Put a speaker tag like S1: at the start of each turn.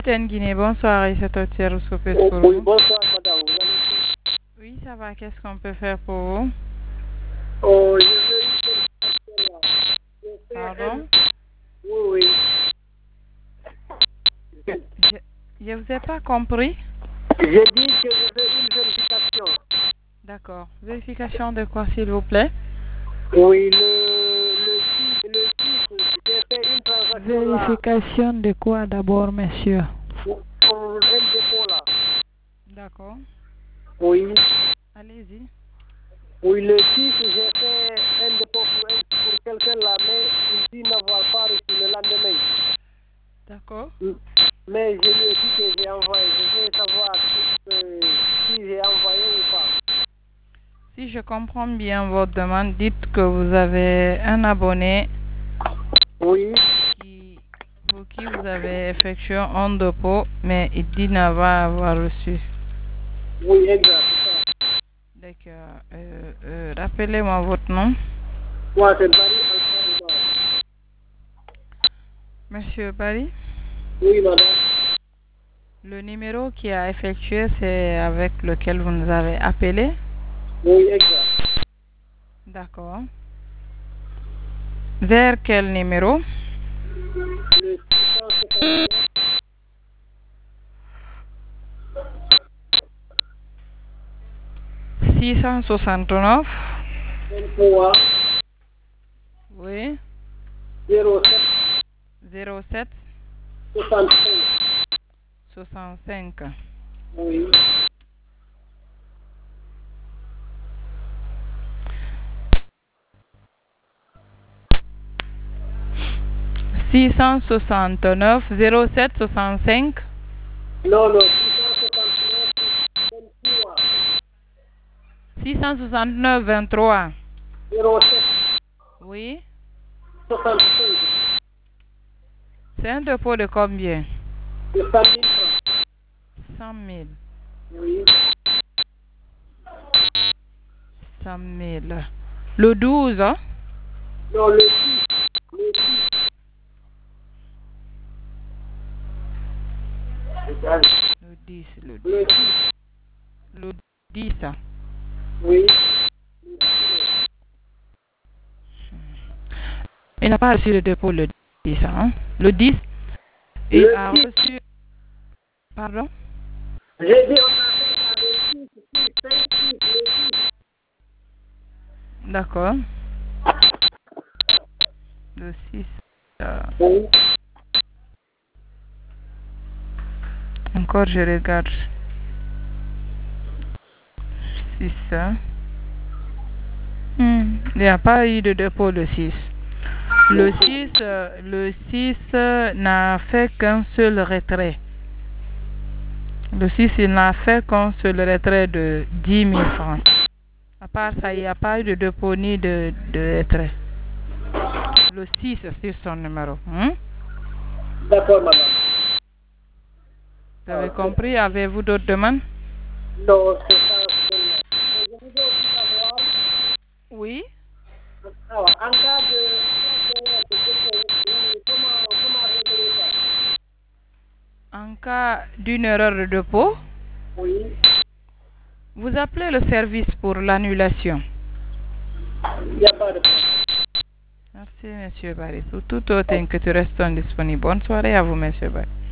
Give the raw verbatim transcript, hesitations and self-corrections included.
S1: Capitaine Guinée, bonsoir, et c'est Otier Rousseau-Pes pour
S2: Oui,
S1: vous.
S2: bonsoir madame. Vous allez-
S1: Oui, ça va, qu'est-ce qu'on peut faire pour vous?
S2: Oh, je veux une félicitation là. Je fais
S1: Pardon?
S2: un- Oui, oui.
S1: Je, je vous ai pas compris.
S2: J'ai dit que je veux une vérification.
S1: D'accord. Vérification de quoi, s'il vous plaît?
S2: Oui, le, le six, le six, j'ai fait une transaction là.
S1: Vérification de quoi d'abord, monsieur?
S2: Pour pour un dépôt là.
S1: D'accord.
S2: Oui.
S1: Allez-y.
S2: Oui, le six, j'ai fait un dépôt pour, un- pour quelqu'un là, mais il dit n'avoir pas reçu le lendemain.
S1: D'accord.
S2: Mm. Mais je lui ai dit que j'ai envoyé. Je veux savoir euh, si j'ai envoyé ou pas.
S1: Si je comprends bien votre demande, dites que vous avez un abonné
S2: Oui.
S1: qui, pour qui vous avez effectué un dépôt, mais il dit n'avoir avoir reçu.
S2: Oui, exact. c'est ça.
S1: D'accord. Euh, euh, rappelez-moi votre nom.
S2: Moi, c'est Barry Alpha Omar.
S1: Monsieur Barry,
S2: Oui, madame.
S1: le numéro qui a effectué, c'est avec lequel vous nous avez appelé.
S2: Oui, exact.
S1: D'accord. Vers quel numéro?
S2: Le
S1: six cent soixante-neuf.
S2: vingt-trois
S1: Oui.
S2: zéro sept
S1: zéro sept
S2: soixante-cinq.
S1: soixante-cinq.
S2: Oui.
S1: six cent soixante-neuf zéro sept soixante-cinq.
S2: Non, non, six cent soixante-neuf vingt-trois
S1: six cent soixante-neuf vingt-trois.
S2: zéro sept
S1: Oui.
S2: soixante-cinq.
S1: C'est un dépôt de combien?
S2: De cent mille francs.
S1: cent mille.
S2: Oui.
S1: cent mille. Le douze, hein?
S2: Non, le six. Le six.
S1: Le dix, le dix.
S2: Le six.
S1: Le dix.
S2: Oui.
S1: Il n'a pas reçu le dépôt le dix, hein? Le dix, il
S2: Le
S1: a
S2: six.
S1: reçu... Pardon?
S2: J'ai dit on a fait ça le six, six, cinq, six, le six.
S1: D'accord. Le six. euh,
S2: Oui.
S1: Encore, je regarde. six. Hein? Hmm, il n'y a pas eu de dépôt le six. Le six, euh, le six euh, n'a fait qu'un seul retrait. Le six, il n'a fait qu'un seul retrait de dix mille francs. À part ça, il n'y a pas eu de dépôt ni de, de retrait. Le six, c'est son numéro. Hein?
S2: D'accord, madame.
S1: Vous
S2: Ah,
S1: avez
S2: c'est-
S1: compris? Avez-vous d'autres demandes?
S2: Non, c'est ça seulement. Et je voudrais aussi savoir,
S1: Oui.
S2: alors, en cas de, en cas de dépôt, oui, comment, comment régler ça?
S1: En cas d'une erreur de dépôt,
S2: Oui,
S1: vous appelez le service pour l'annulation.
S2: il n'y a pas de problème.
S1: Merci, Monsieur Barry. Pour tout autre que tu restes disponible. Bonne soirée à vous, Monsieur Barry.